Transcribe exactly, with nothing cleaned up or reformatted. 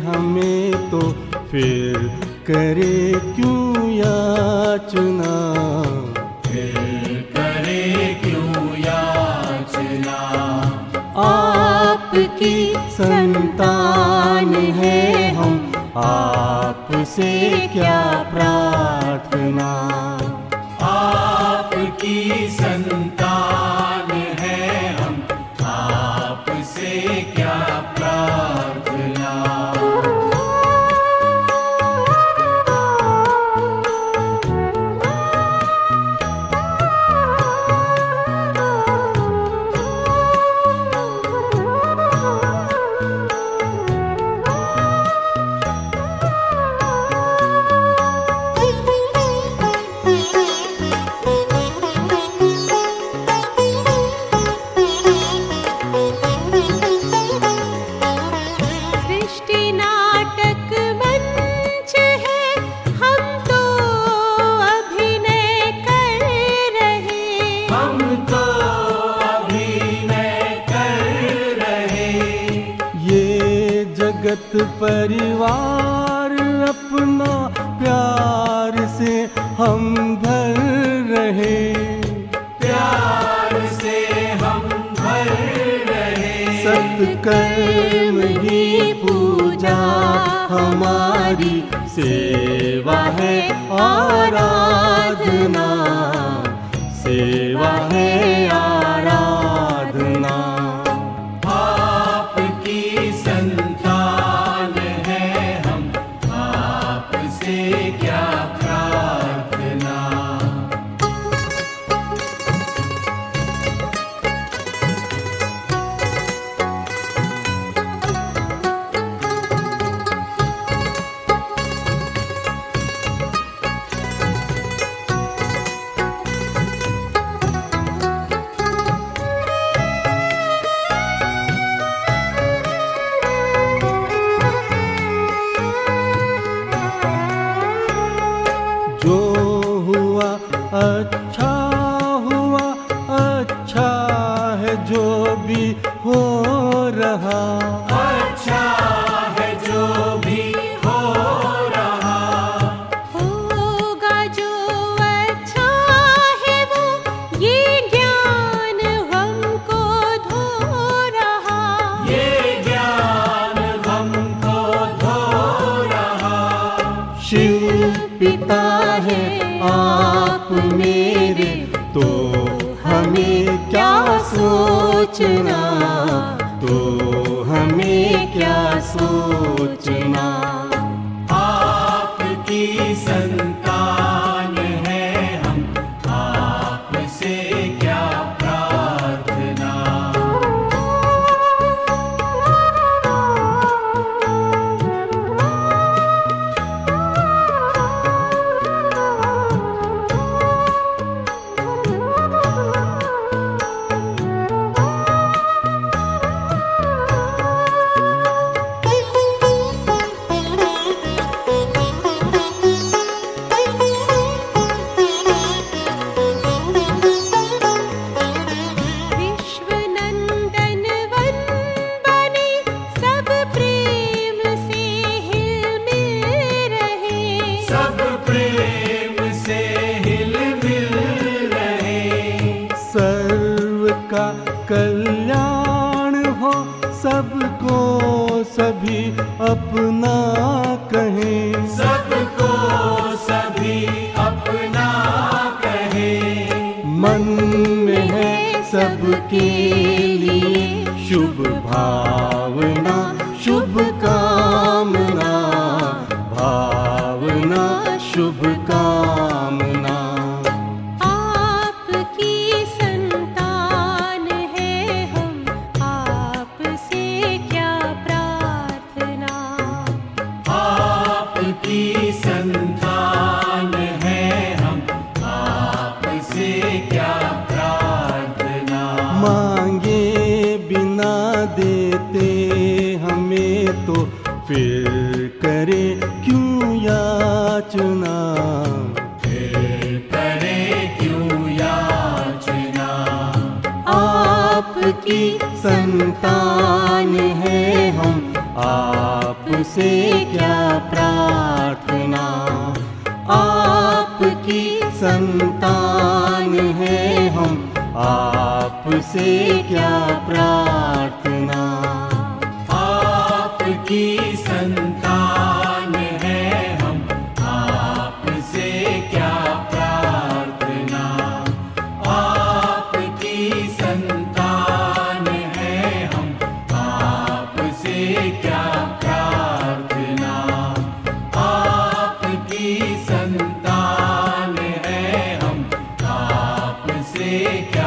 हमें तो फिर करे क्यों याचना, फिर करे क्यों याचना। आपकी संतान है हम, आपसे क्या प्रार्थना। आपकी संतान है हम, आपसे क्या प्रार्थना। जगत परिवार अपना प्यार से हम भर रहे, प्यार से हम भर रहे। सत्कर्म ही पूजा हमारी, सेवा है आराधना, सेवा है आराधना। आपकी संतान है हम, आपसे क्या प्रार्थना। जो हुआ अच्छा हुआ, अच्छा है जो भी हो रहा, अच्छा है जो भी हो रहा। होगा जो अच्छा है वो, ये ज्ञान हमको धो रहा, ये ज्ञान हमको धो रहा। शिव पिता है आप मेरे, तो हमें क्या सोचना, तो हमें क्या सोचना। आपकी संतान है हम, आपसे क्या प्रार्थना। का कल्याण हो, सबको सभी अपना कहें, सबको सभी अपना कहें। मन में है सबके लिए शुभ भावना, शुभ कामना, भावना शुभ कामना। आपकी संतान है हम, आपसे क्या प्रार्थना। मांगे बिना देते हमें तो फिर करे क्यों याचना, फिर करे क्यों याचना। आपकी संतान है हम, आप आपसे क्या प्रार्थना, आपकी संतान है हम, आपसे क्या प्रार्थना। आपकी संतान है हम, आपसे क्या प्रार्थना। आपकी संतान है हम, आपसे क्या प्रार्थना। आपकी संतान है हम, आपसे क्या